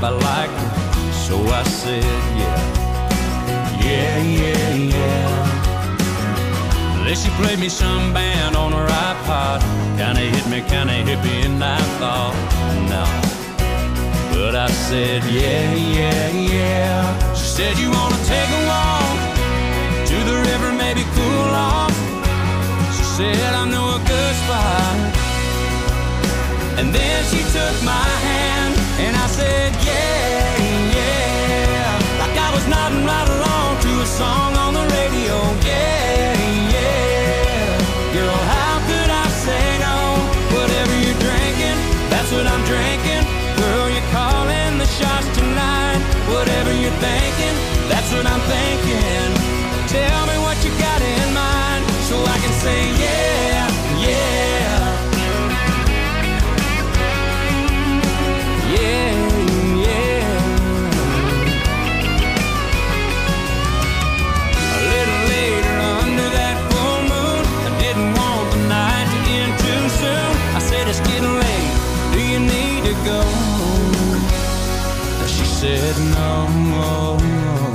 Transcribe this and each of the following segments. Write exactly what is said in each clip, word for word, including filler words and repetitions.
I liked her, so I said yeah. Yeah, yeah, yeah. Then she played me some band on her iPod. Kinda hit me, kinda hippie, and I thought, no. But I said, yeah, yeah, yeah. She said, you wanna take a walk to the river, maybe cool off? She said, I know a good spot. And then she took my hand, and I said, yeah, yeah. Like I was nodding right along to a song on the radio, yeah, yeah. Girl, how could I say no? Whatever you're drinking, that's what I'm drinking. Girl, you're calling the shots tonight. Whatever you're thinking, that's what I'm thinking. Tell me what you got in mind, so I can say yeah, yeah. Yeah, yeah. A little later under that full moon, I didn't want the night to end too soon. I said, it's getting late, do you need to go? She said no, no, no.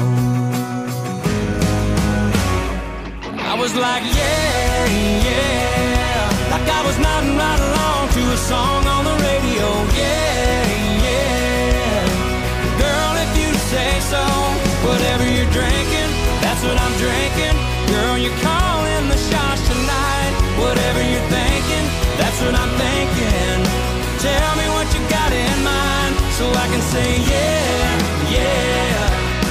I was like, yeah, yeah. Like I was nodding right along to a song on the radio, yeah, yeah. Girl, if you say so, whatever you're drinking, that's what I'm drinking. Girl, you're calling the shots tonight. Whatever you're thinking, that's what I'm thinking. Tell me what you got in mind, so I can say yeah, yeah.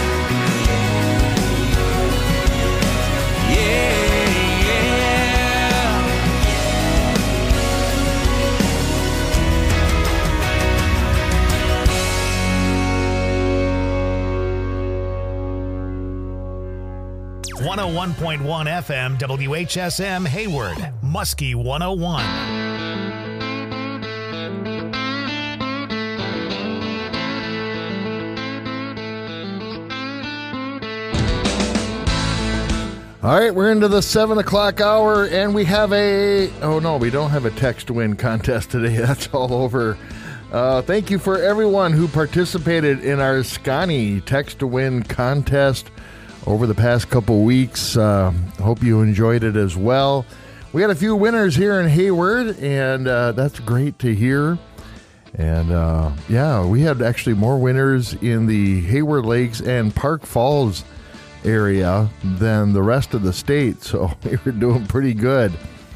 one oh one point one F M W H S M Hayward, Muskie one oh one. All right, we're into the seven o'clock hour, and we have a, oh no, we don't have a text to win contest today. That's all over. Uh, thank you for everyone who participated in our Scani text to win contest over the past couple weeks. Uh, hope you enjoyed it as well. We got a few winners here in Hayward, and uh, that's great to hear. And uh, yeah, we had actually more winners in the Hayward Lakes and Park Falls area than the rest of the state, so we were doing pretty good.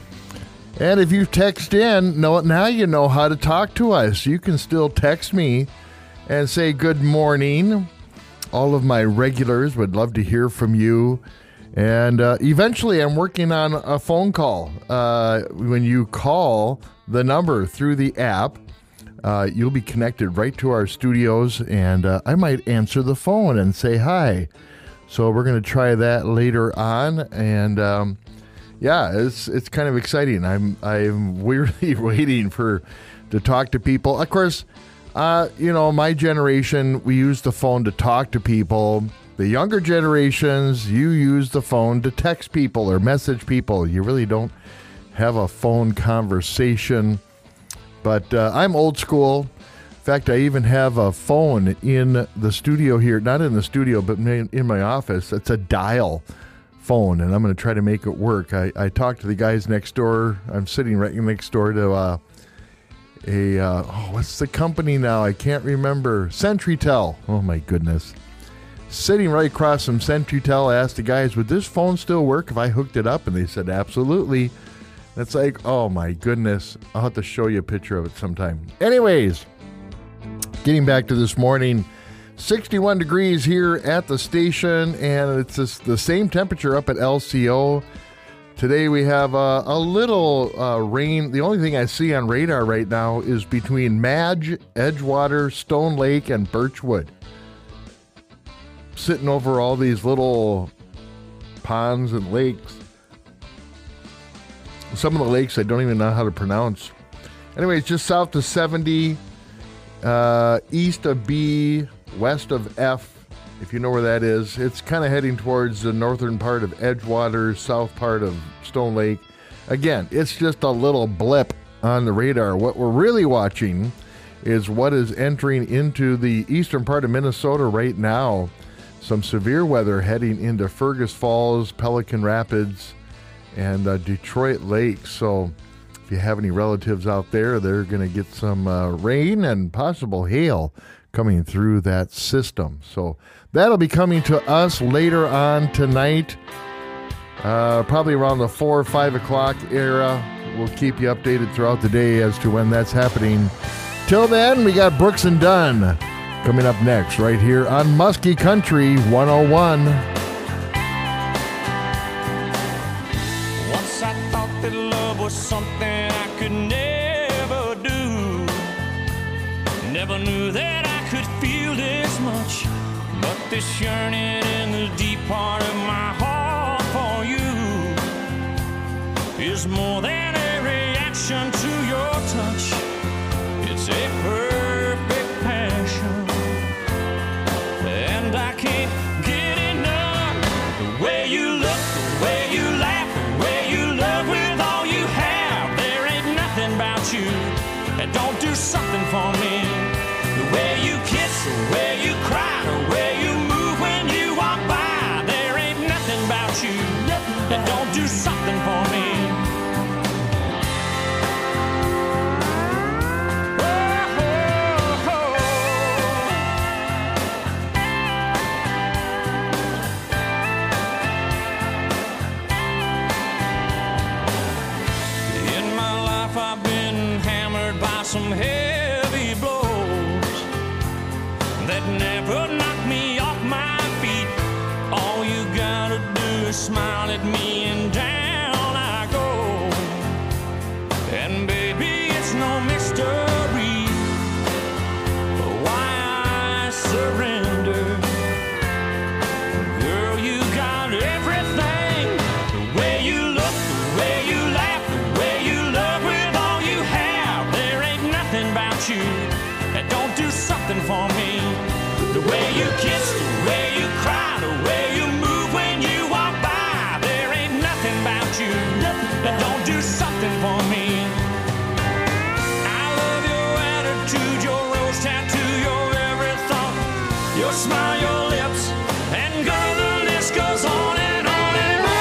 And if you text in, no, now you know how to talk to us. You can still text me and say good morning. All of my regulars would love to hear from you. And uh, eventually I'm working on a phone call. Uh, when you call the number through the app, uh, you'll be connected right to our studios, and uh, I might answer the phone and say hi. So we're going to try that later on, and um, yeah, it's it's kind of exciting. I'm I'm really waiting for to talk to people. Of course, uh, you know, my generation, we use the phone to talk to people. The younger generations, you use the phone to text people or message people. You really don't have a phone conversation. But uh, I'm old school. In fact, I even have a phone in the studio here, not in the studio, but in my office. It's a dial phone, and I'm going to try to make it work. I, I talked to the guys next door. I'm sitting right next door to uh, a, uh, oh, what's the company now? I can't remember. CenturyTel. Oh, my goodness. Sitting right across from CenturyTel, I asked the guys, would this phone still work if I hooked it up? And they said, absolutely. It's like, oh, my goodness. I'll have to show you a picture of it sometime. Anyways. Getting back to this morning, sixty-one degrees here at the station, and it's just the same temperature up at L C O. Today we have uh, a little uh, rain. The only thing I see on radar right now is between Madge, Edgewater, Stone Lake, and Birchwood. Sitting over all these little ponds and lakes. Some of the lakes I don't even know how to pronounce. Anyways, just south of seventy. Uh, east of B, west of F, if you know where that is. It's kind of heading towards the northern part of Edgewater, south part of Stone Lake. Again, it's just a little blip on the radar. What we're really watching is what is entering into the eastern part of Minnesota right now. Some severe weather heading into Fergus Falls, Pelican Rapids, and uh, Detroit Lake. So if you have any relatives out there, they're going to get some uh, rain and possible hail coming through that system. So that'll be coming to us later on tonight, uh, probably around the four or five o'clock era. We'll keep you updated throughout the day as to when that's happening. Till then, we got Brooks and Dunn coming up next right here on Muskie Country one oh one. Once I thought that love was something I could never do. Never knew that I could feel this much. But this yearning in the deep part of my heart for you is more than a reaction to your touch. It's a perfect passion, and I can't get enough. The way you look, the way you laugh, the way you love with all you have. There ain't nothing about you that don't do something for me. The way you kiss, the way you cry, the way you move when you walk by. There ain't nothing about you that don't do something for me. Some heavy blows that never knock me off my feet. All you gotta do is smile at me and down I go. And baby, it's no mystery why I surrender. Girl, you got everything. The way you look, the way you laugh, the way you love with all you have. There ain't nothing about you that don't do something for me. The way you kiss, the way you cry, the way you move when you walk by. There ain't nothing about you that don't do something for me. I love your attitude, your rose tattoo, your every thought, your smile, your lips, and girl, the list goes on and on and on.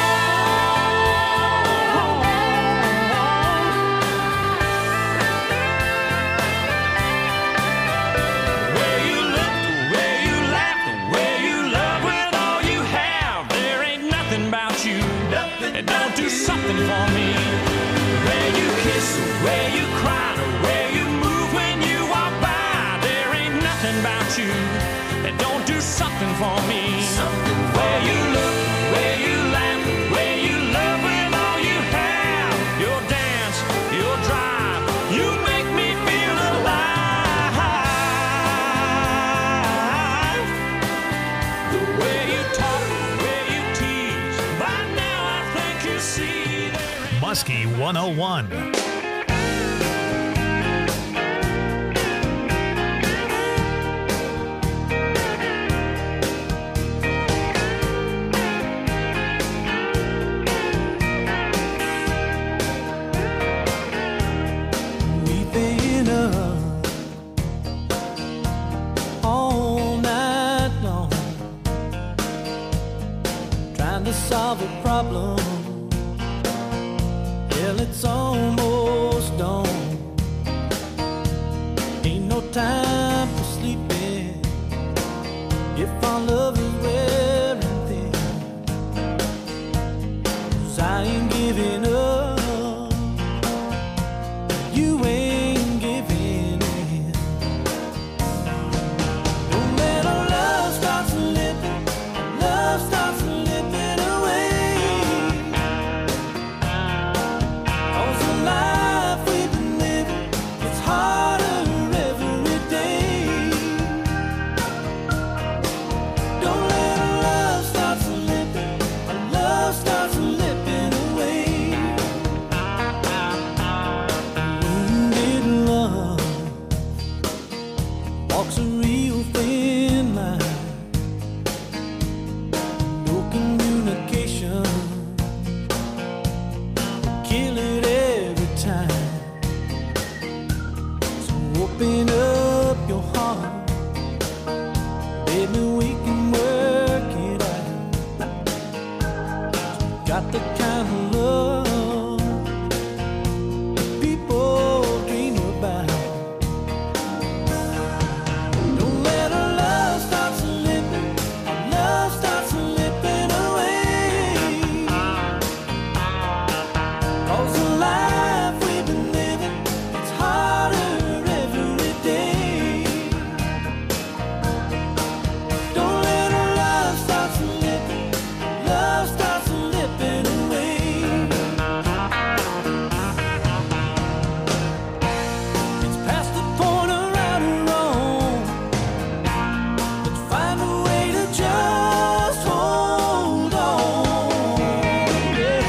The way you look, the way you laugh, the way you love with all you have. There ain't nothing about you that don't do something for me. The way you kiss, the way you cry, the way you move when you walk by. There ain't nothing about you that don't do something for me. The way you look, the way you laugh, the way you love with all you have. Your dance, your drive, you make me feel alive. The way you talk, the way you tease, by now I think you see there ain't Muskie one oh one. We've been up all night long, trying to solve a problem. Hell, it's almost dawn. Ain't no time for sleeping if our love is wearing thin. 'Cause I ain't giving up. You ain't giving in. When our love starts slipping, love starts slipping away. 'Cause the life we've been living, it's harder every day. maybe we can work it out. Got the kind of love people dream about. Don't let our love start slipping, our love start slipping away. 'Cause the life we've been living, it's harder every day. Don't let our love start slipping, love start slipping away. It's past the point of right or wrong. Let's find a way to just hold on. Yeah.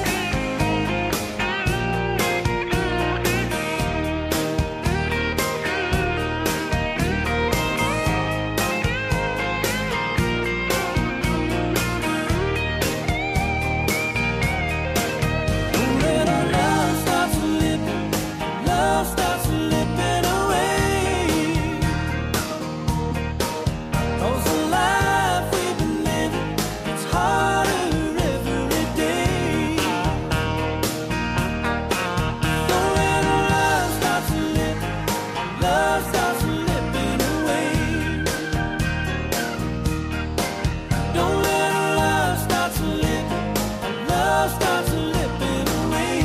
Don't let our love start slipping, love start slipping away. 'Cause the life we've been living, it's harder every day. Don't let our love start slipping, love start slipping away. Don't let our love start slipping, love start slipping away.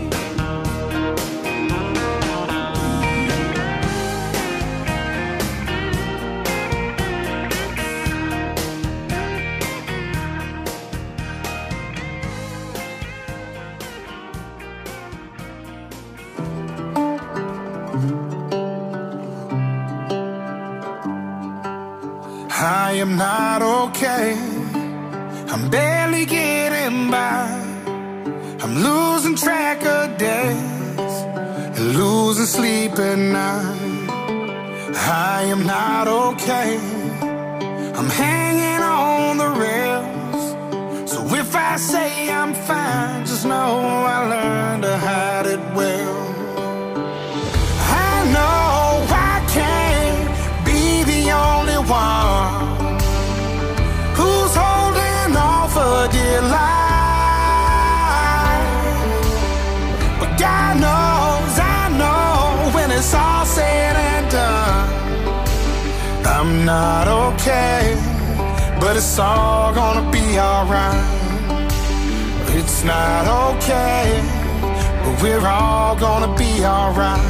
I am not okay. I'm barely getting by. I'm losing track of days and losing sleep at night. I am not okay. I'm hanging on the rails. So if I say I'm fine, just know I learned to hide it well. I know I can't be the only one who's holding on for dear life. But God knows, I know when it's all said and done, I'm not okay, but it's all gonna be alright. It's not okay, but we're all gonna be alright.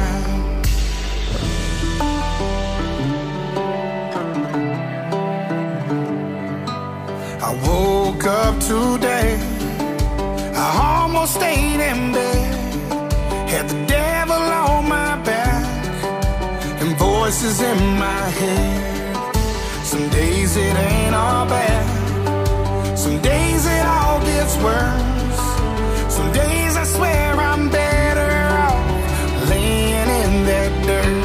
I woke up today, I almost stayed in bed, had the devil on my back and voices in my head. Some days it ain't all bad, some days it all gets worse. Some days I swear I'm better off laying in that dirt.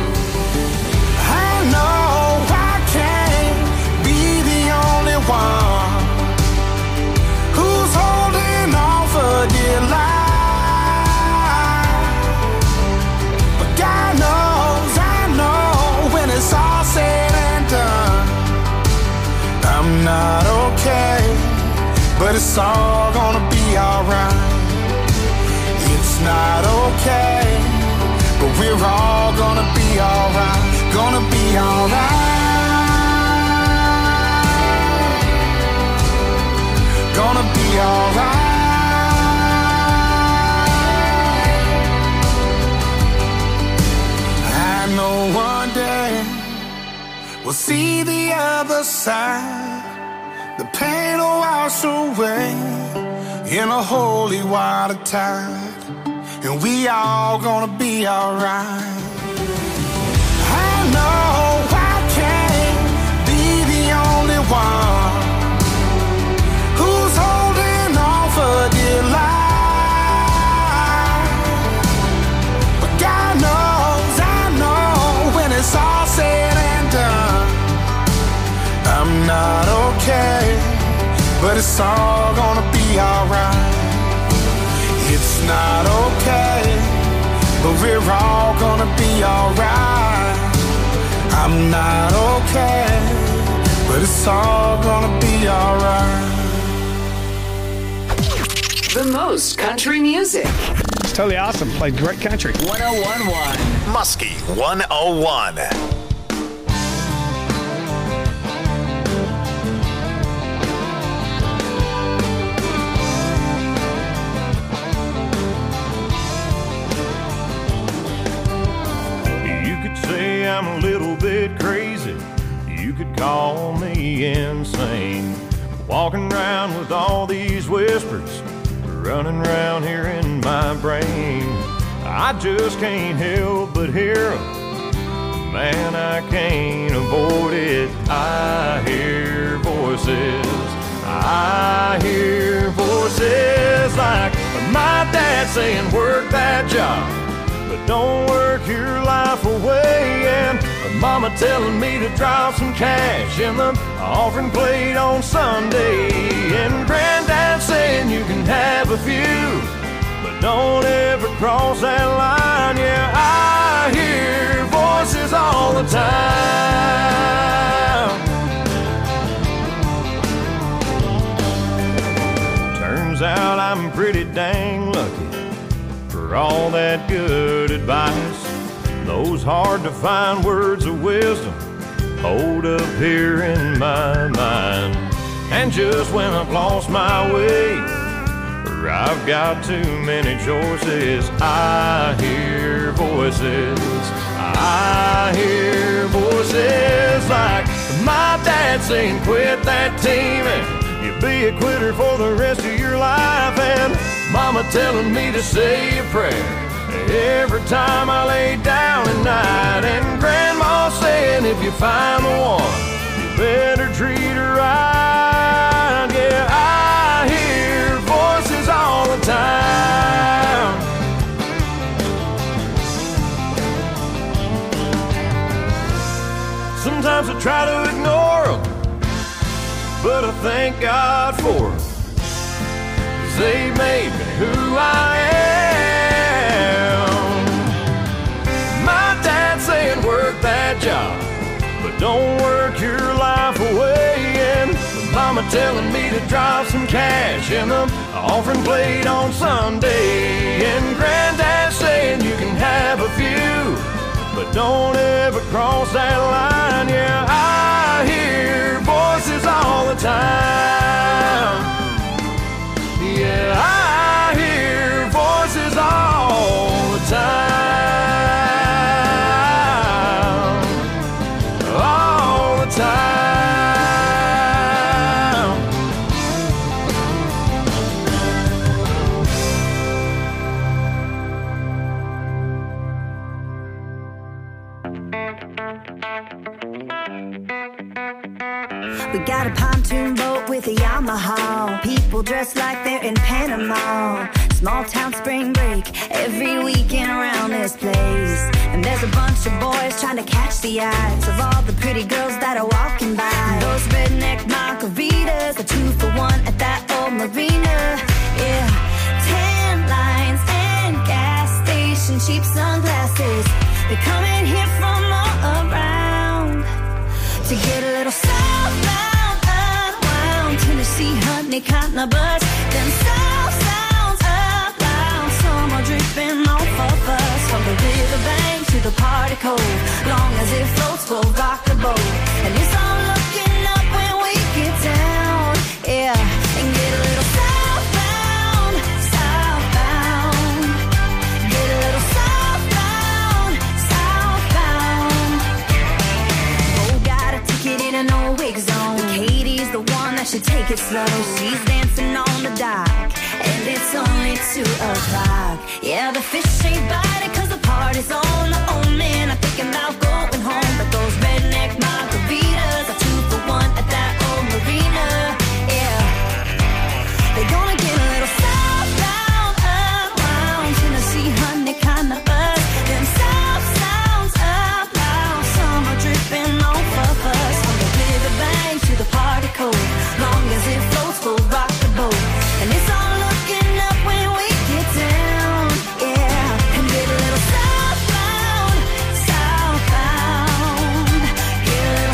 I know I can't be the only one who's holding on for dear life. But God knows, I know when it's all said and done, I'm not okay, but it's all gonna be alright. It's not okay, but we're all gonna be alright. Gonna be alright. Gonna be alright. I know one day we'll see the other side. The pain will wash away in a holy water tide, and we all gonna be alright. I know I can't be the only one who's holding on for dear life. But God knows, I know when it's all said and done, I'm not okay, but it's all gonna be alright. It's not okay, but we're all gonna be alright. I'm not okay, it's all gonna be alright. The most country music. It's totally awesome. Played great country. one oh one point one. Muskie one oh one. You could say I'm a little bit crazy. You could call me insane. Walking around with all these whispers running around here in my brain. I just can't help but hear 'em. Man, I can't avoid it. I hear voices. I hear voices like my dad saying, work that job, but don't work your life away. And mama telling me to drop some cash in the offering plate on Sunday. And granddad saying you can have a few, but don't ever cross that line. Yeah, I hear voices all the time. Turns out I'm pretty dang lucky for all that good advice. Those hard to find words of wisdom hold up here in my mind. And just when I've lost my way, or I've got too many choices, I hear voices. I hear voices like my dad saying, quit that teaming. You'll be a quitter for the rest of your life. And mama telling me to say a prayer every time I lay down at night. And grandma saying if you find the one, you better treat her right. Yeah, I hear voices all the time. Sometimes I try to ignore them, but I thank God for them, 'cause they made me who I am. My dad saying work that job, but don't work your life away. And mama telling me to drop some cash in the offering plate on Sunday. And granddad saying you can have a few, but don't ever cross that line. Yeah, I hear voices all the time. Yeah, I hear voices all the time. All the time. We got a pontoon boat with a Yamaha. People dressed like they're in Panama. Small town spring break every weekend around this place. And there's a bunch of boys trying to catch the eyes of all the pretty girls that are walking by. Those redneck margaritas, a two for one at that old marina. Yeah, tan lines and gas station, cheap sunglasses. They're coming here from all around to get a little southbound, unwound. Tennessee, honey, cotton, a buzz. Them south sounds up loud. Summer dripping off of us. From the riverbank to the party cove. Long as it floats, we'll rock the boat. And it's all looking up when we get down. Yeah, and get a little southbound, southbound. Get a little southbound, southbound. Oh, got a ticket in an old wig zone. Katie's the one that should take it slow. She's dancing on the dock, and it's only two o'clock. Yeah, the fish ain't biting 'cause the party's on. The old men are thinking about going home, but those redneck margaritas are two for one at that old marina. Yeah, they're gonna get a little southbound, unwound. Tennessee, honey, kinda buzz. Them south sounds up loud. Summer dripping off of us. From the riverbank to the party cove. Long as it floats, we'll rock the boat. And it's all looking up when we get down. Yeah, and get a little southbound, southbound. Get a little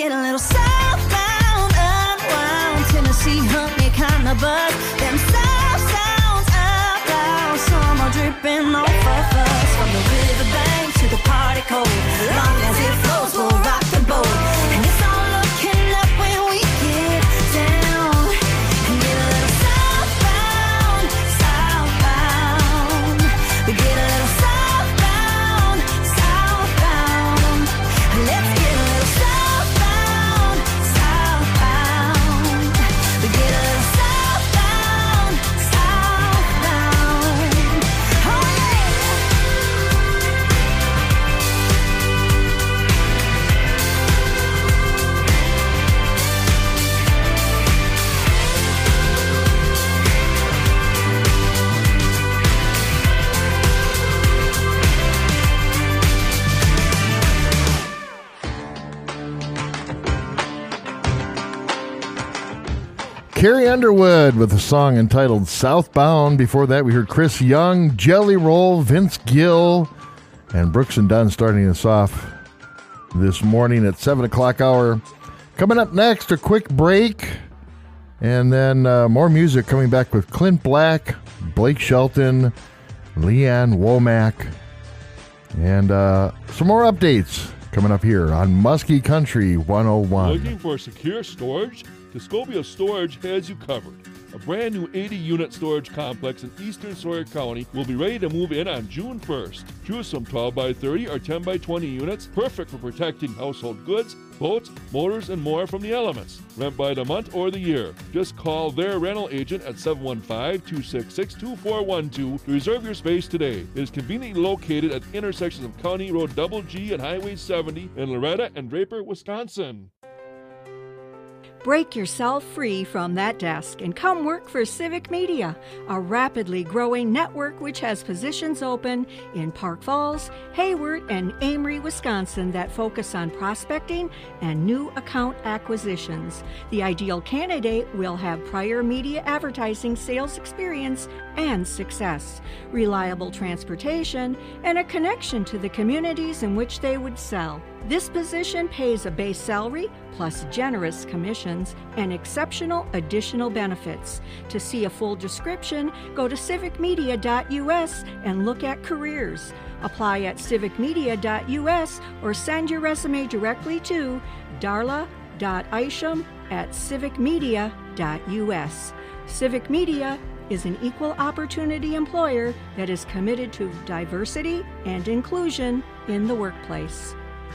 get a little southbound, unwound. Tennessee hunt me kind of buzz. Them south sounds out loud. Summer dripping off of us. From the riverbank to the party cold. Long as it flows, we'll rock the boat. And it's all looking up when we get down. And get a little southbound, southbound. We get a little southbound, southbound. Let's get a little southbound, southbound. We get a little southbound, southbound. Oh yeah. Carrie Underwood with a song entitled Southbound. Before that, we heard Chris Young, Jelly Roll, Vince Gill, and Brooks and Dunn starting us off this morning at seven o'clock hour. Coming up next, a quick break, and then uh, more music coming back with Clint Black, Blake Shelton, Leanne Womack, and uh, some more updates coming up here on Muskie Country one oh one. Looking for secure storage? Tuscobia Storage has you covered. A brand new eighty unit storage complex in eastern Sawyer County will be ready to move in on June first. Choose from twelve by thirty or ten by twenty units, perfect for protecting household goods, boats, motors, and more from the elements. Rent by the month or the year. Just call their rental agent at seven one five, two six six, two four one two to reserve your space today. It is conveniently located at the intersections of County Road Double G and Highway seventy in Loretta and Draper, Wisconsin. Break yourself free from that desk and come work for Civic Media, a rapidly growing network which has positions open in Park Falls, Hayward, and Amory, Wisconsin that focus on prospecting and new account acquisitions. The ideal candidate will have prior media advertising sales experience and success, reliable transportation, and a connection to the communities in which they would sell. This position pays a base salary plus generous commissions and exceptional additional benefits. To see a full description, go to civic media dot U S and look at careers. Apply at civic media dot U S or send your resume directly to darla dot isham at civic media dot U S. Civic Media is an equal opportunity employer that is committed to diversity and inclusion in the workplace.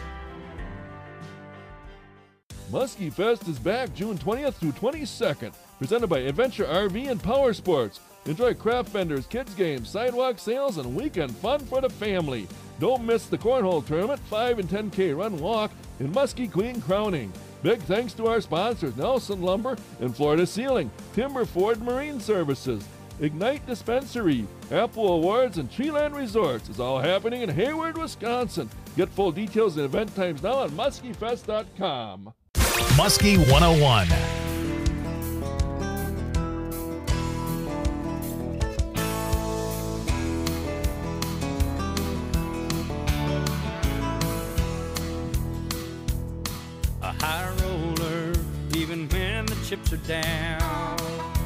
Muskie Fest is back June twentieth through twenty-second, presented by Adventure R V and Power Sports. Enjoy craft vendors, kids games, sidewalk sales, and weekend fun for the family. Don't miss the Cornhole Tournament, five and ten K run walk, and Muskie Queen crowning. Big thanks to our sponsors, Nelson Lumber and Florida Ceiling, Timber Ford Marine Services, Ignite Dispensary, Apple Awards, and Treeland Resorts. It's all happening in Hayward, Wisconsin. Get full details and event times now on muskie fest dot com. Muskie one oh one. A high roller, even when the chips are down.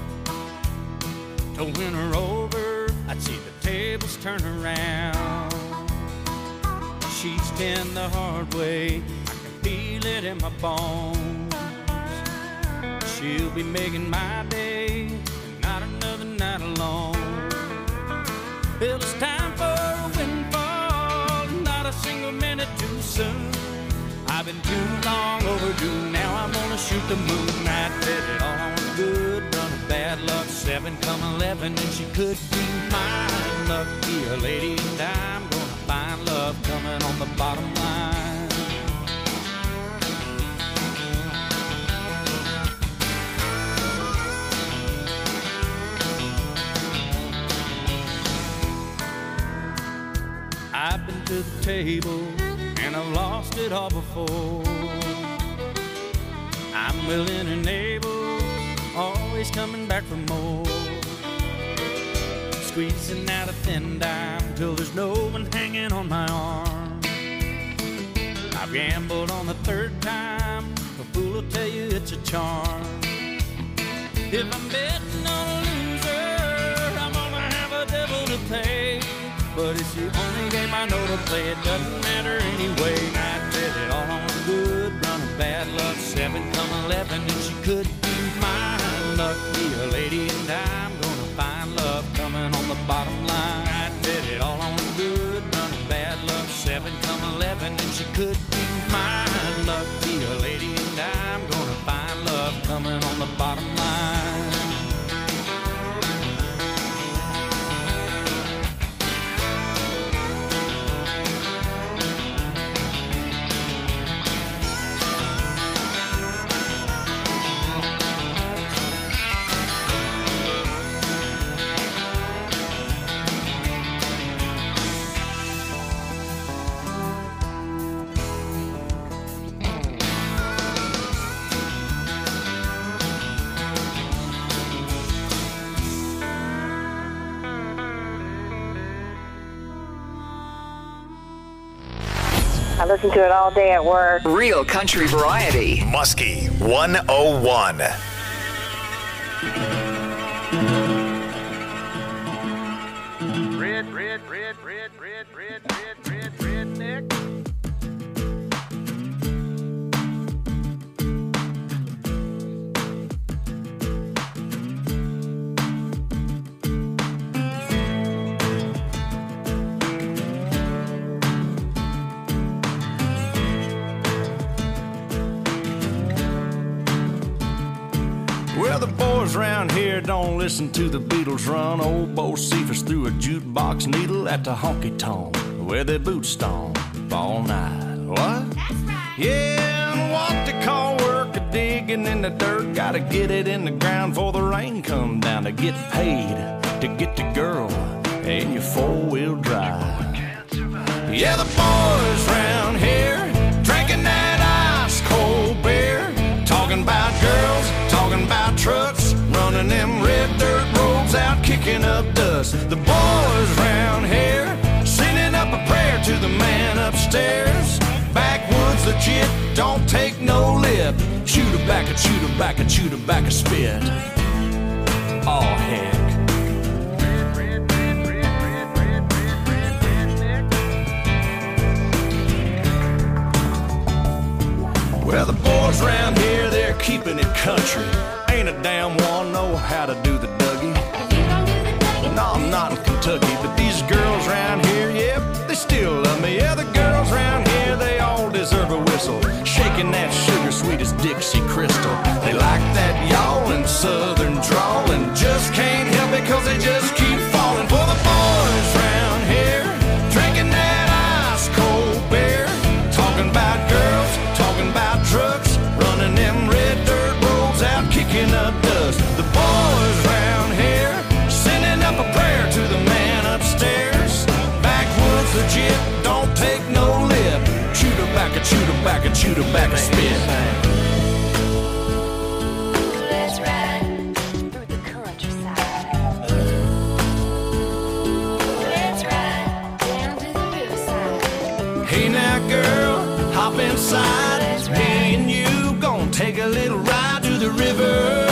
To win her over, I'd see the tables turn around. She's been the hard way, I can feel it in my bones. She'll be making my day, not another night alone. Well, it's time for a windfall, not a single minute too soon. I've been too long overdue, now I'm gonna shoot the moon. I bet it all was good, run a bad luck, seven come eleven, and she could be mine. Lucky a lady, and I'm gonna find love coming on the bottom line. I've been to the table and I've lost it all before. I'm willing and able, always coming back for more. Squeezing out a thin dime till there's no one hanging on my arm. I've Gambled on the third time, a fool will tell you it's a charm. If I'm betting on a loser, I'm gonna have a devil to pay. But it's the only game I know to play, it doesn't matter anyway. I bet it all on good, run of bad luck, seven come eleven, and she could be mine. Luck be a lady, and I'm gonna find love coming on the bottom line. I bet it all on good, run of bad luck, seven come eleven, and she could be mine. Luck be a lady, and I'm gonna find love coming on the bottom line. I listen to it all day at work. Real country variety. Muskie one oh one. Red, red, red, red, red, red, red, red, redneck. Well, the boys around here don't listen to the Beatles run. Old Bo Cephas threw a jukebox needle at the honky-tonk where they boot stomp all night. What? That's right. Yeah, and what they call work a digging in the dirt. Gotta get it in the ground before the rain come down to get paid, to get the girl in your four-wheel drive. Yeah, the boys round here drinking that ice-cold beer, talking about girls, talking about trucks, running them red dirt roads out, kicking up dust. The boys round here sending up a prayer to the man upstairs. Backwoods legit, don't take no lip. Shoot her back, a shoot her back, a shoot her back, a spit. Oh heck. Well, the boys around here, they're keeping it country. Ain't a damn one know how to do the Dougie. No, I'm not in Kentucky, but these girls around here, yep, they still love me. Yeah, the girls around here, they all deserve a whistle, shaking that sugar sweet as Dixie Crystal. They like that yawling southern drawl and just can't help it cause they just keep falling for the boys around here, drinking that ice cold beer, talking about girls, talking about trucks, running them red dirt roads out, kicking up dust. The boys round here sending up a prayer to the man upstairs. Backwoods legit, don't take no lip. Shoot her back and shoot her back and shoot her back and spit. Let's ride through the countryside. Let's ride down to the riverside. Hey now girl, hop inside. Me and you gon' take a little ride to the river.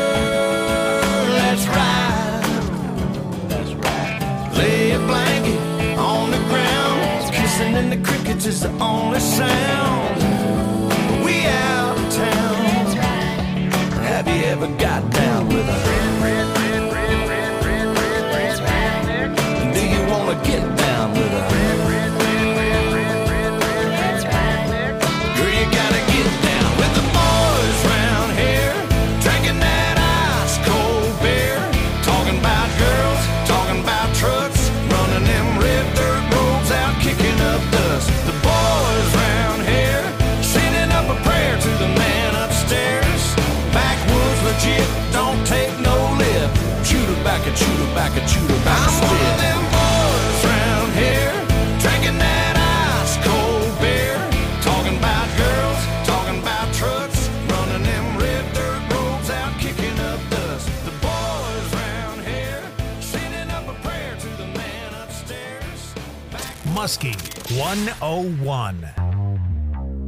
Let's ride. That's right. Lay a blanket on the ground. Kissing in the crickets is the only sound. We out of town. That's right. Have you ever got down with a red, red, red, red, red, red, red, red, red, red? Do you wanna get down with a red, red, red, red, red, red, red, red, red? Girl, you gotta get down with the boys round here, drinking that ice cold beer, talking about girls, talking about trucks, running them red dirt roads out, kicking up dust. The boys round here sending up a prayer to the man upstairs. Backwoods legit, don't take no lip. Shoot her back and shoot her back and shoot her back. I'm one of them boys round here, drinking that ice cold beer, talking about girls, talking about trucks, running them red dirt roads out, kicking up dust. The boys round here sending up a prayer to the man upstairs. Muskie one oh one.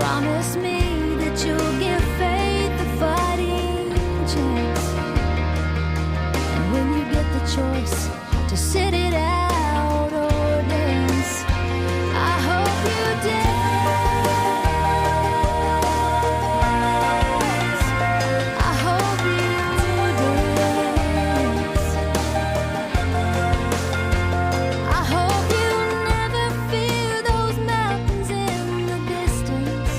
Promise me that you'll give faith a fighting chance. And when you get the choice to sit it out or dance, I hope you dance. I hope you dance. I hope you never fear those mountains in the distance.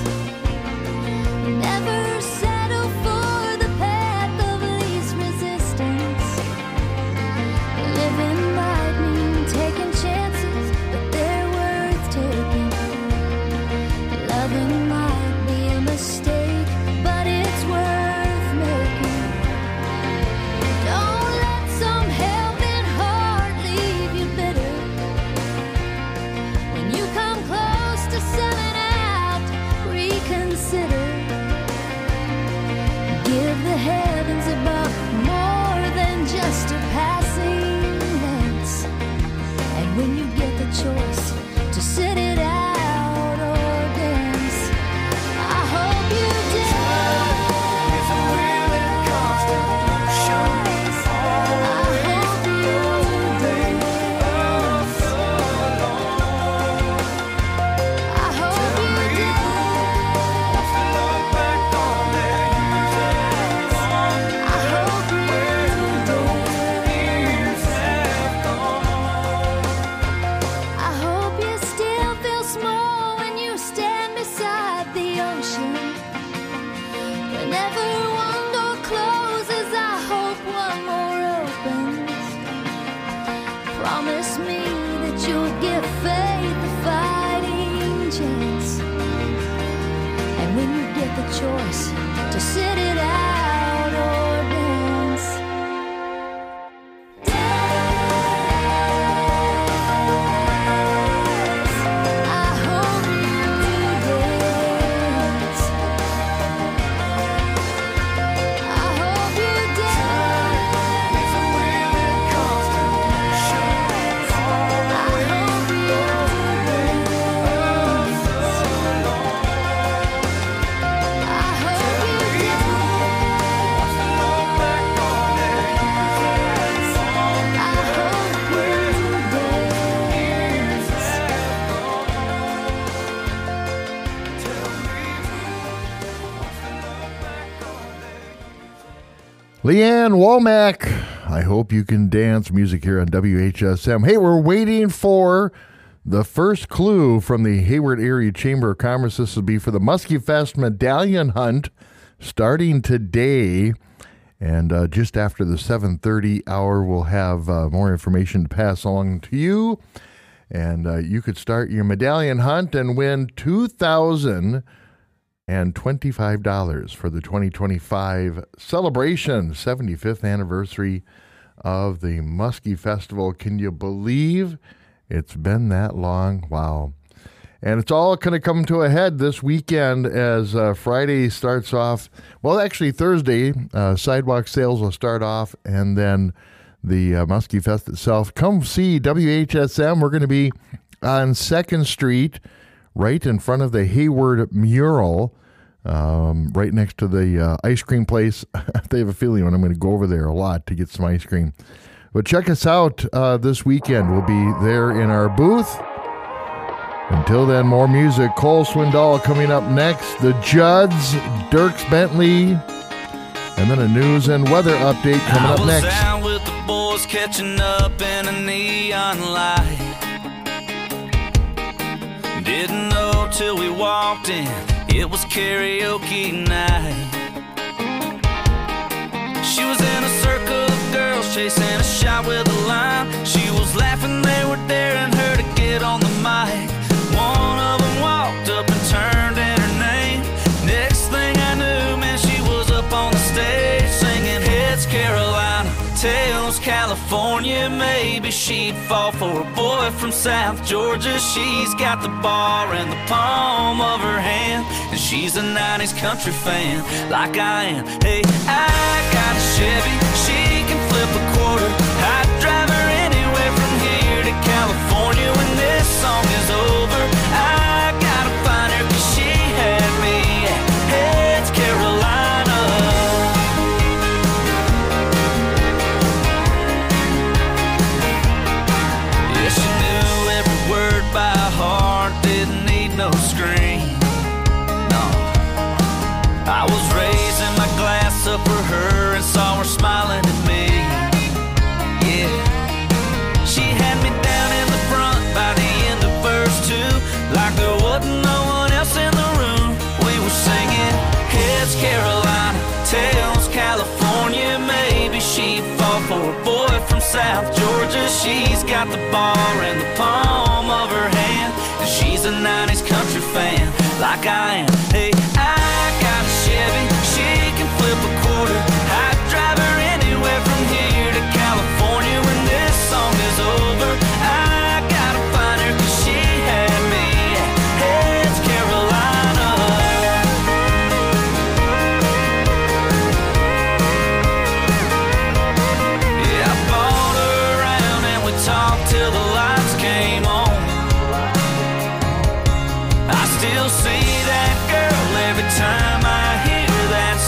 Never settle for the path of least resistance. Living might mean taking chances, but they're worth taking. Loving might be a mistake, but it's worth making. Don't let some helping heart leave you bitter. When you come close to selling out, reconsider. Give the heavens above more than just a passing glance. And when you get the choice to sit it out or dance, I hope you dance. I hope you dance. I hope you dance. I hope I hope you still feel small when you stand beside the ocean. Whenever one door closes, I hope one more opens. Promise me that you'll give faith a fighting chance. And when you get the choice to sit it out or dance, I hope you dance. I hope you dance. I hope you Leanne Womack, I hope you can dance. Music here on W H S M. Hey, we're waiting for the first clue from the Hayward Area Chamber of Commerce. This will be for the Muskie Fest Medallion Hunt starting today. And uh, just after the seven thirty hour, we'll have uh, more information to pass along to you. And uh, you could start your medallion hunt and win two thousand twenty-five dollars for the twenty twenty-five celebration, seventy-fifth anniversary of the Muskie Festival. Can you believe it's been that long? Wow. And it's all going to come to a head this weekend as uh, Friday starts off. Well, actually, Thursday, uh, sidewalk sales will start off, and then the uh, Muskie Fest itself. Come see W H S M. We're going to be on second Street, right in front of the Hayward mural, um, right next to the uh, ice cream place. I have a feeling when I'm going to go over there a lot to get some ice cream. But check us out uh, this weekend. We'll be there in our booth. Until then, more music. Cole Swindoll coming up next. The Judds, Dierks Bentley, and then a news and weather update coming up next. I was out with the boys catching up in a neon light. Didn't know till we walked in, it was karaoke night. She was in a circle of girls chasing a shot with a line. She was laughing, they were daring her to get on the mic. One of them walked up and turned in her name. Next thing I knew, man, she was up on the stage singing Heads Carolina, Tails California. Maybe she'd fall for a boy from South Georgia. She's got the bar in the palm of her hand, and she's a nineties country fan like I am. Hey, I got a Chevy, she can flip a quarter. I'd drive her anywhere from here to California. When this song is over, I gotta find her, 'cause she had me no screen. No, I was raising my glass up for her and saw her smiling at me. Yeah, she had me down in the front by the end of verse two, like there wasn't no one else in the room. We were singing heads Carolina, tails California. Maybe she'd fall for a boy from South Georgia. She's got the bar in the palm of her hand, and she's a nineties country fan like I am. Hey, I got a Chevy, she can flip a quarter. I'd drive her anywhere from here to California. When this song is over, I gotta find her, 'cause she had me at Heads Carolina. Yeah, I bought her around and we talked till the lights came on. I still see that girl every time I hear that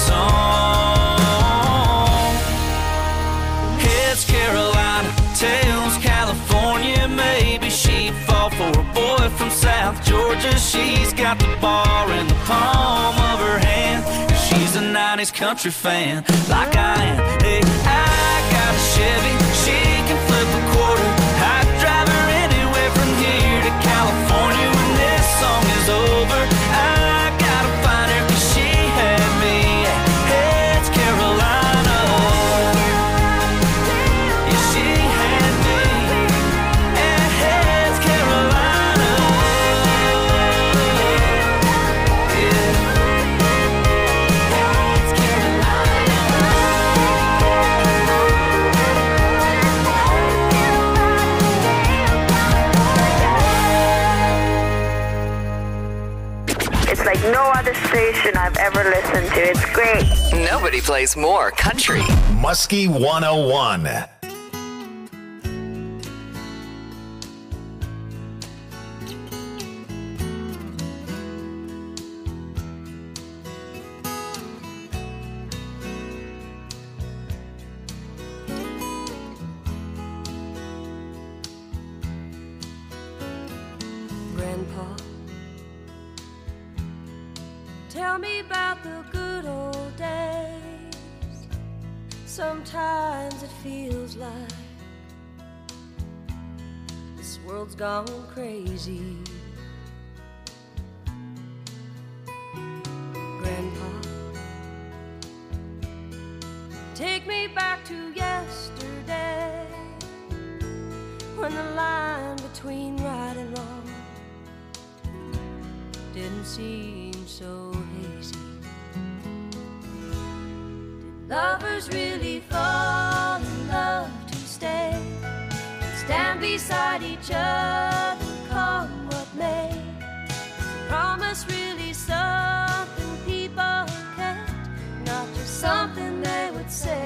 song. Heads Carolina, tails California. Maybe she'd fall for a boy from South Georgia. She's got the bar in the palm of her hand, and she's a nineties country fan like I am. Hey, I got a Chevy, she can flip a quarter. I'd drive her anywhere from here to California. When this song is over, I gotta find her, 'cause she had me at Heads Carolina. Yeah, she had me at Heads Carolina. Yeah. Heads It's like no other station I've ever listened to. It's great. Nobody plays more country. Muskie one oh one. Grandpa, tell me about the good old days. Sometimes it feels like this world's gone crazy. Grandpa, take me back to yesterday, when the line between right and wrong didn't seem so hazy. Did lovers really fall in love to stay and stand beside each other, come what may? Is a promise really something people kept, not just something they would say?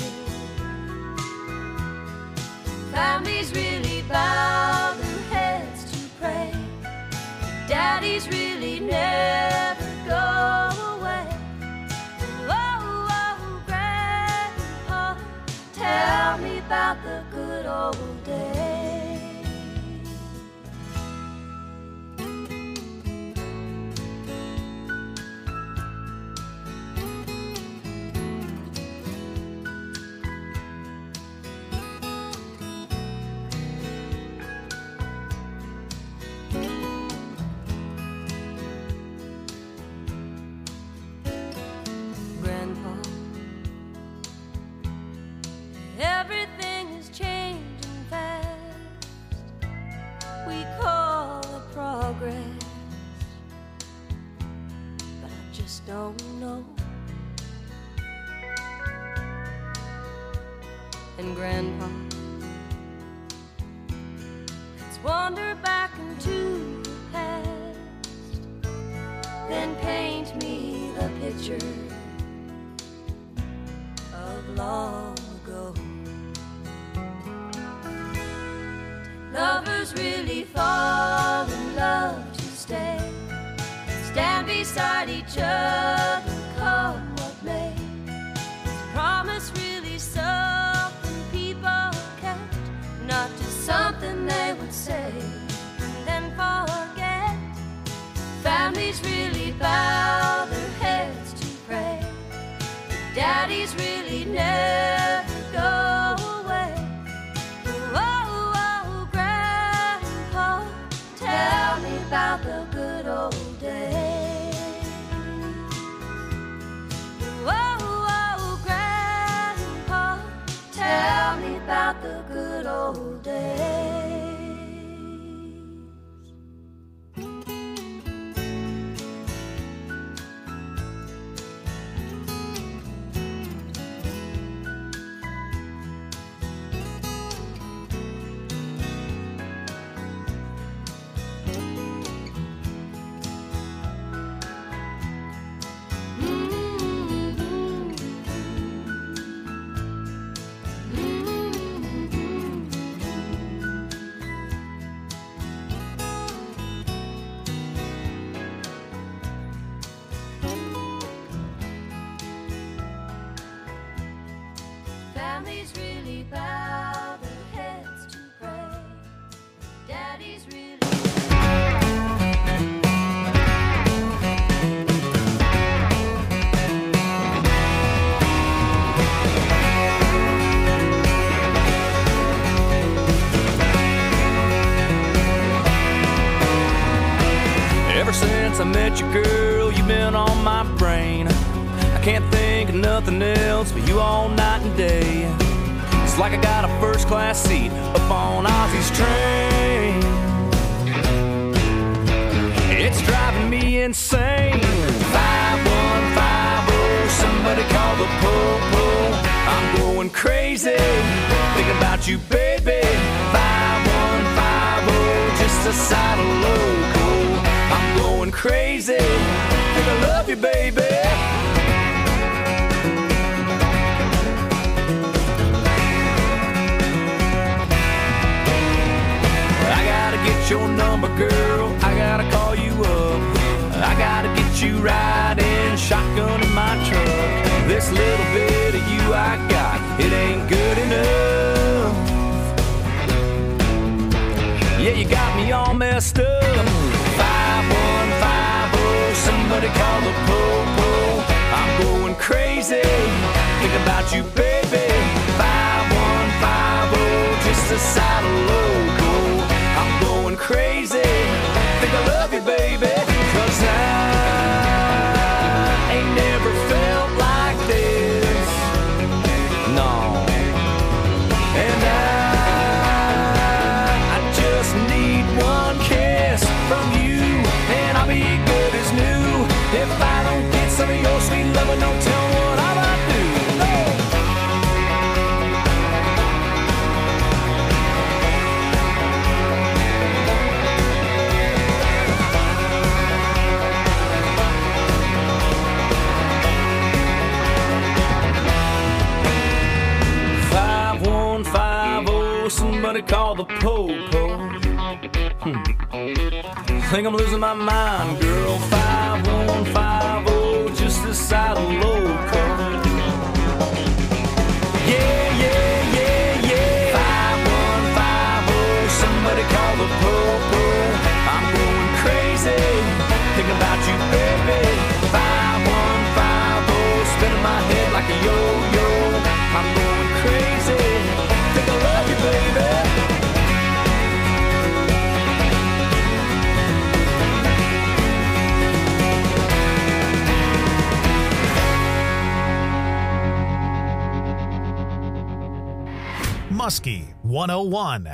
Families really bow their heads to pray. Daddies really never go away. Oh, oh, Grandpa, tell me about the good old days. Grandpa, everything is changing fast. We call it progress, but I just don't know. And Grandpa, let's wander back into the past, then paint me the picture of long ago. Lovers really fall in love to stay, stand beside each other, come what may. Is a promise really something people kept, not just something they would say and then forget? about the good old days. Whoa, whoa, Grandpa, tell me about the good old days. Families really bow their heads to pray. Daddy's really Ever since I met you, girl, you've been on my brain. I can't think of nothing else but you all night and day. It's like I got a first class seat up on Ozzy's train. It's driving me insane. five one five oh, somebody call the po-po. I'm going crazy, thinking about you, baby. five one five oh, just a side of loco. I'm going crazy, think I love you, baby. I gotta get your number, girl, I gotta call you up. I gotta get you riding shotgun in my truck. This little bit of you I got, it ain't good enough. Yeah, you got me all messed up. five one five oh, somebody call the po-po. I'm going crazy, think about you, baby. five one five oh, just a side of loco. I'm going crazy, think I love you, baby. Cause I ain't never felt like this, no. And I, I just need one kiss from you, and I'll be good as new. If I don't get some of your sweet loving, don't tell me what I'm about to do. five one five oh, somebody call the po-po. Hmm. Think I'm losing my mind, girl. five one five oh, just a side of loco. Yeah, yeah, yeah, yeah. five one five oh, somebody call the po-po. I'm going crazy, thinking about you, baby. five one five oh, spinning my head like a yo-yo. I'm going crazy, think I love you, baby. Muskie one oh one.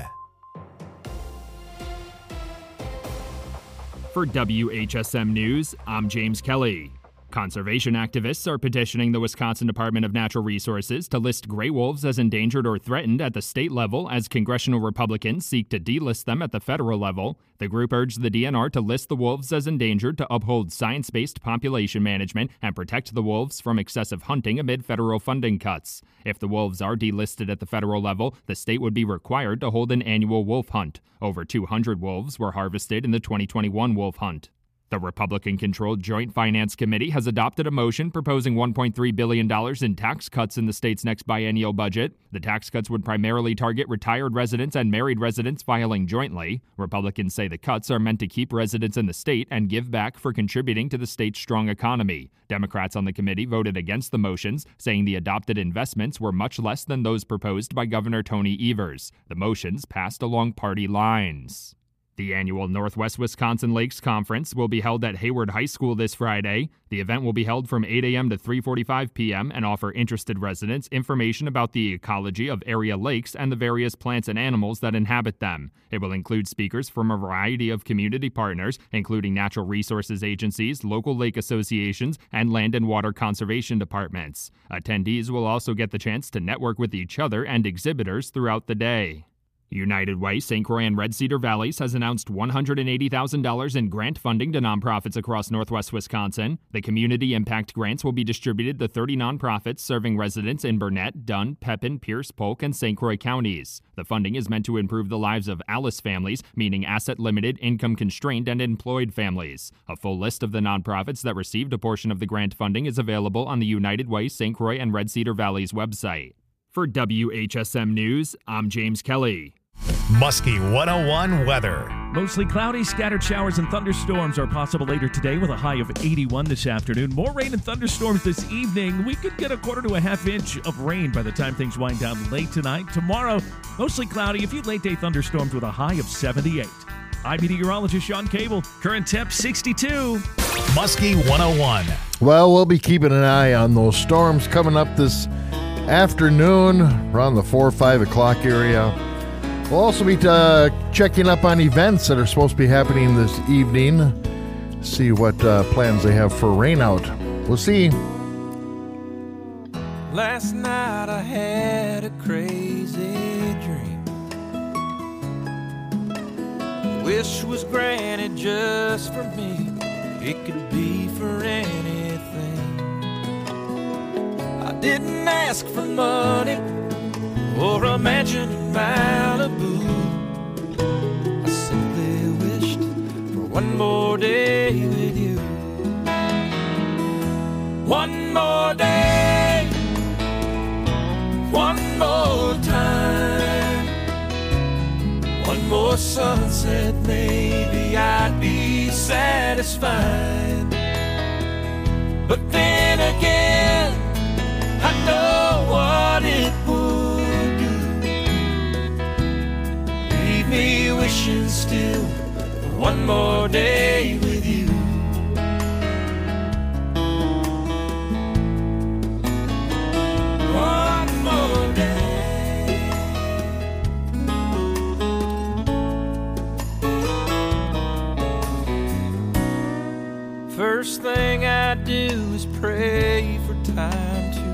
For W H S M News, I'm James Kelly. Conservation activists are petitioning the Wisconsin Department of Natural Resources to list gray wolves as endangered or threatened at the state level as congressional Republicans seek to delist them at the federal level. The group urged the D N R to list the wolves as endangered to uphold science-based population management and protect the wolves from excessive hunting amid federal funding cuts. If the wolves are delisted at the federal level, the state would be required to hold an annual wolf hunt. Over two hundred wolves were harvested in the twenty twenty-one wolf hunt. The Republican-controlled Joint Finance Committee has adopted a motion proposing one point three billion dollars in tax cuts in the state's next biennial budget. The tax cuts would primarily target retired residents and married residents filing jointly. Republicans say the cuts are meant to keep residents in the state and give back for contributing to the state's strong economy. Democrats on the committee voted against the motions, saying the adopted investments were much less than those proposed by Governor Tony Evers. The motions passed along party lines. The annual Northwest Wisconsin Lakes Conference will be held at Hayward High School this Friday. The event will be held from eight a.m. to three forty-five p.m. and offer interested residents information about the ecology of area lakes and the various plants and animals that inhabit them. It will include speakers from a variety of community partners, including natural resources agencies, local lake associations, and land and water conservation departments. Attendees will also get the chance to network with each other and exhibitors throughout the day. United Way, Saint Croix, and Red Cedar Valleys has announced one hundred eighty thousand dollars in grant funding to nonprofits across northwest Wisconsin. The community impact grants will be distributed to thirty nonprofits serving residents in Burnett, Dunn, Pepin, Pierce, Polk, and Saint Croix counties. The funding is meant to improve the lives of ALICE families, meaning asset-limited, income-constrained, and employed families. A full list of the nonprofits that received a portion of the grant funding is available on the United Way, Saint Croix, and Red Cedar Valleys website. For W H S M News, I'm James Kelly. Muskie one oh one weather. Mostly cloudy, scattered showers and thunderstorms are possible later today with a high of eighty-one this afternoon. More rain and thunderstorms this evening. We could get a quarter to a half inch of rain by the time things wind down late tonight. Tomorrow, mostly cloudy, a few late-day thunderstorms with a high of seventy-eight. I'm meteorologist Sean Cable. Current temp sixty-two. Muskie one oh one. Well, we'll be keeping an eye on those storms coming up this afternoon around the four or five o'clock area. We'll also be uh, checking up on events that are supposed to be happening this evening. See what uh, plans they have for rain out. We'll see. Last night I had a crazy dream. Wish was granted just for me. It could be for anything. I didn't ask for money or a mansion in Malibu. I simply wished for one more day with you. One more day, one more time, one more sunset, maybe I'd be satisfied. But then again, I know what it would. Me wishing still for one more day with you. One more day. First thing I do is pray for time to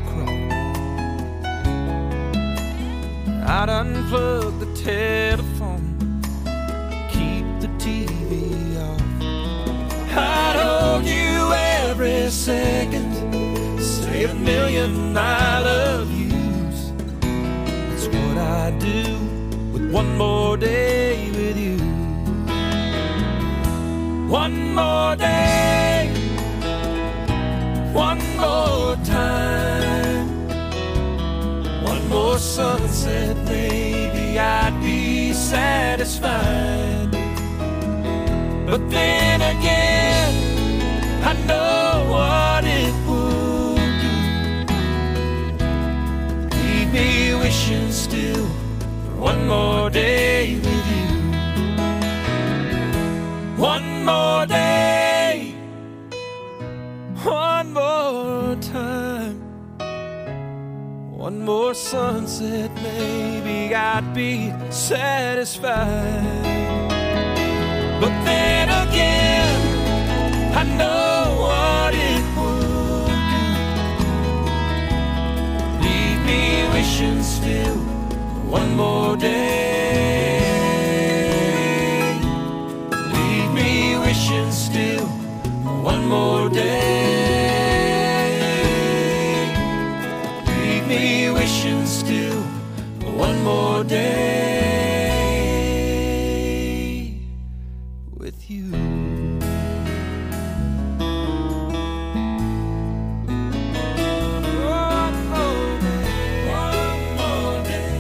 I'd unplug the telephone, keep the T V off. I'd hold you every second, say a million I love yous. That's what I'd do with one more day with you. One more day, one more time, one more sunset, maybe I'd be satisfied. But then again, I know what it would do. Leave me wishing still for one more day with you. One more day, one more time, one more sunset, maybe I'd be satisfied. But then again, I know what it would do. Leave me wishing still for one more day. Leave me wishing still for one more day. Leave me wishing still for one more day with you. One more day, one more day.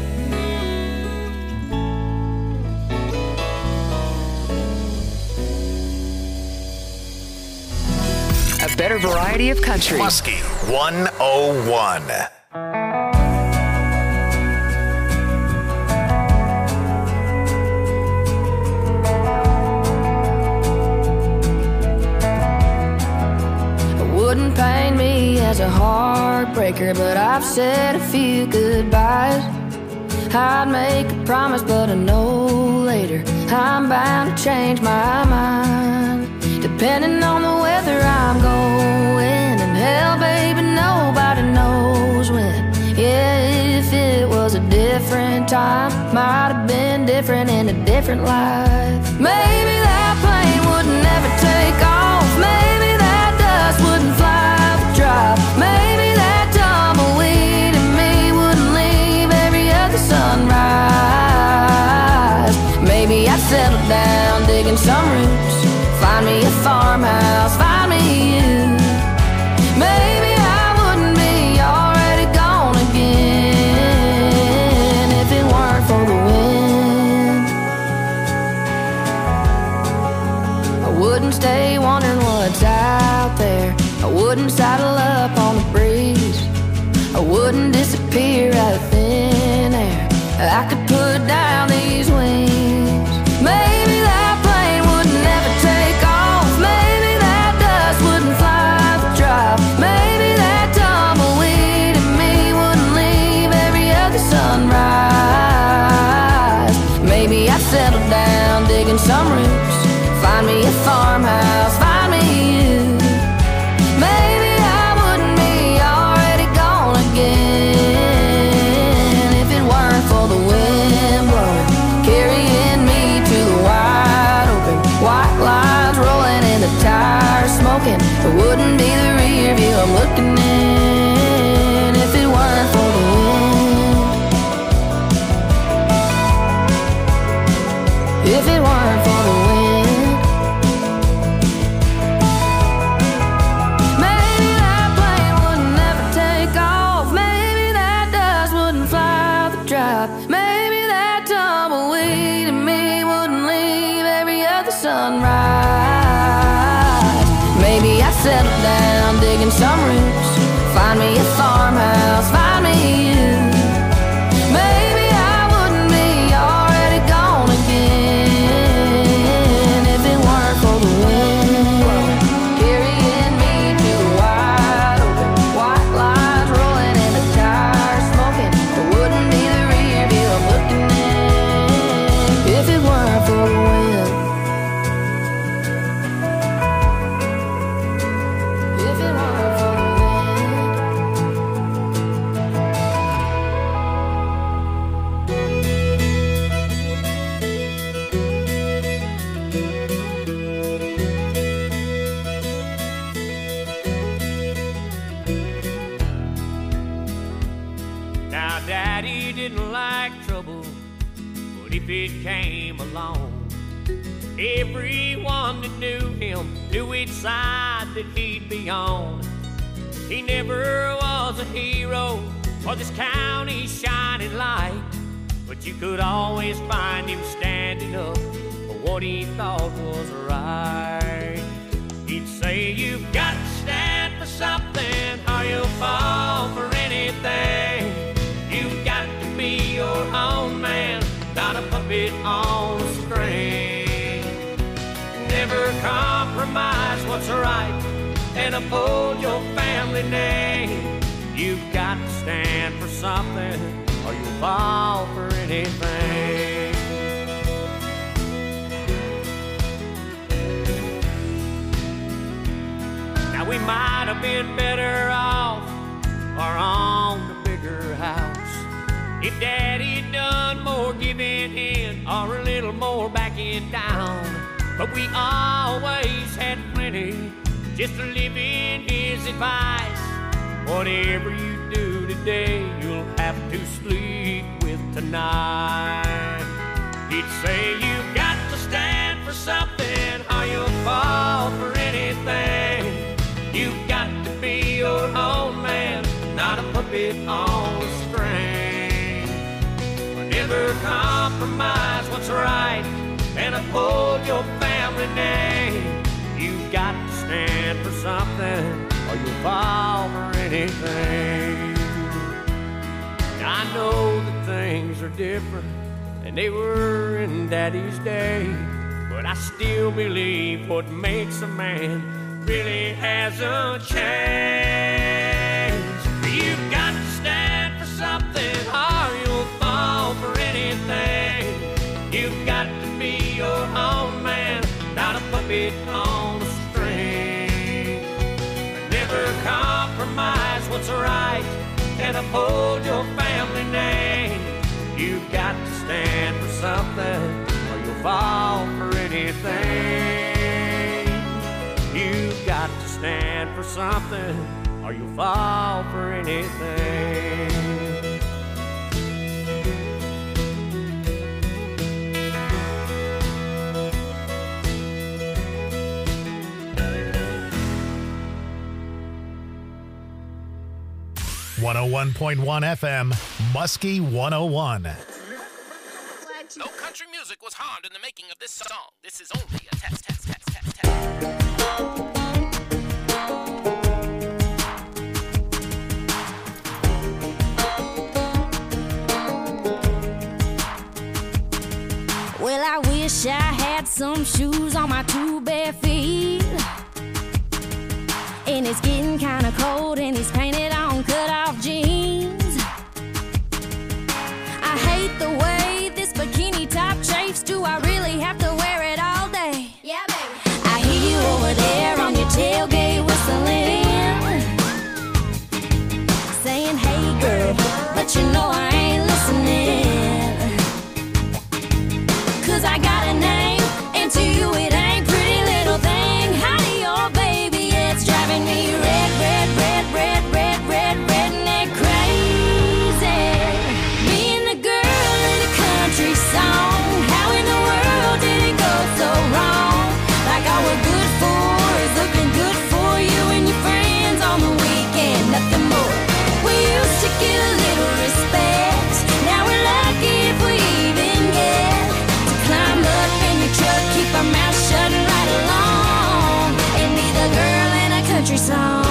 A better variety of country. Muskie one oh one. was a heartbreaker, but I've said a few goodbyes. I'd make a promise, but I know later I'm bound to change my mind. Depending on the weather I'm going, and hell, baby, nobody knows when. Yeah, if it was a different time, might have been different in a different life. Maybe that plane would never take off. Maybe that dust wouldn't fly the drive. Maybe that tumbleweed in me wouldn't leave every other sunrise. Maybe I'd settle down digging some roots, find me a farmhouse, find me you. Maybe I wouldn't be already gone again if it weren't for the wind. I wouldn't stay wondering what's out there. I wouldn't saddle up on the breeze. I wouldn't disappear out of thin air. I could put down these wings. Maybe that plane would never take off. Maybe that dust wouldn't fly the drive. Maybe that tumbleweed in me wouldn't leave every other sunrise. Maybe I'd settle down digging some roots, find me a farmhouse, find me you. Maybe I wouldn't be already gone again if it weren't for the wind blowing, carrying me to the wide open. White lines rolling and the tires smoking. It wouldn't be the rear view I'm looking in if it weren't for the wind. If it weren't for the wind. Maybe that plane would never take off. Maybe that dust wouldn't fly the drive. Maybe that tumbleweed in me wouldn't leave every other sunrise. Maybe I'd settle down digging some roots, find me a farmhouse, find me you. Maybe I wouldn't be already gone again if it weren't for the wind carrying me to the wide open. White lines rolling and the tires smoking. It wouldn't be the rear view I'm looking in if it weren't for the wind. If it weren't for the Now, Daddy didn't like trouble, but if it came along, everyone that knew him knew which side that he'd be on. He never was a hero or this county's shining light, but you could always find him standing up for what he thought was right. He'd say, you've got to stand for something or you'll fall for anything. You've got to be your own man, not a puppet on a string. Never compromise what's right and uphold your family name. You've got to stand for something or you'll fall for anything. Now we might have been better off or on the bigger house if Daddy'd done more giving in or a little more backing down. But we always had plenty just to live in his advice. Whatever you do today, you'll have to sleep with tonight. He'd say, you've got to stand for something or you'll fall for anything. You've got to be your own man, not a puppet on a string. Never compromise what's right and uphold your family name. You've got to stand for something or you'll fall for anything. I know that things are different than they were in Daddy's day, but I still believe what makes a man really hasn't changed. it on a string. Never compromise what's right and uphold your family name. You've got to stand for something or you'll fall for anything. You've got to stand for something or you'll fall for anything. one oh one point one F M, Muskie one oh one. No country music was harmed in the making of this song. This is only a test, test, test, test, test. Well, I wish I had some shoes on my two bare feet. And it's getting kind of cold and he's painted on cut-off jeans. I hate the way this bikini top chafes. Do I really have to wear it all day? Yeah, baby. I hear you over there on your tailgate whistling, saying, hey girl, but you know I ain't listening. Cause I got a name, and to you it ain't pretty little thing. Howdy, your baby, it's driving me red, red, red, red, red, red, redneck crazy. Being the girl in a country song, how in the world did it go so wrong? Like all we're good for is looking good for you and your friends on the weekend, nothing more. We used to get a little respect, now we're lucky if we even get to climb up in your truck, keep our mouth shut and ride along, and be the girl in a country song.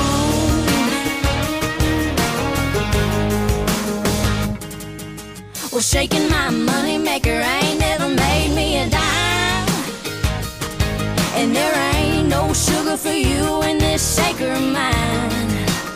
Well, shaking my money maker ain't never made me a dime, and there ain't no sugar for you in this shaker of mine.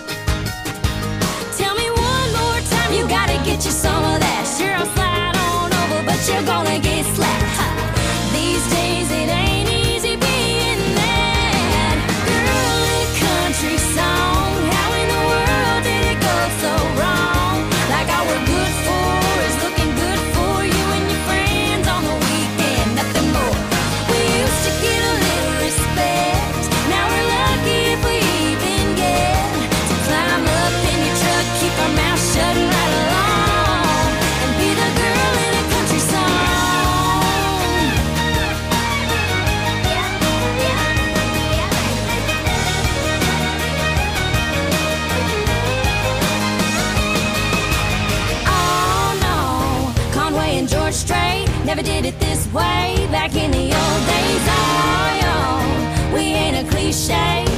Tell me one more time, you gotta get you some of that. Sure, I'll slide on over, but you're gonna get slapped. Ha. These days it ain't easy being that girl in a country song. How in the world did it go so wrong? Like all we're good for is looking good for you and your friends on the weekend, nothing more. We used to get a little respect, now we're lucky if we even get to climb up in your truck, keep our mouth shut and ride along, and be the girl in a country song. Oh no, Conway and George Strait never did it this way back in the old days. Oh yo, we ain't a cliche.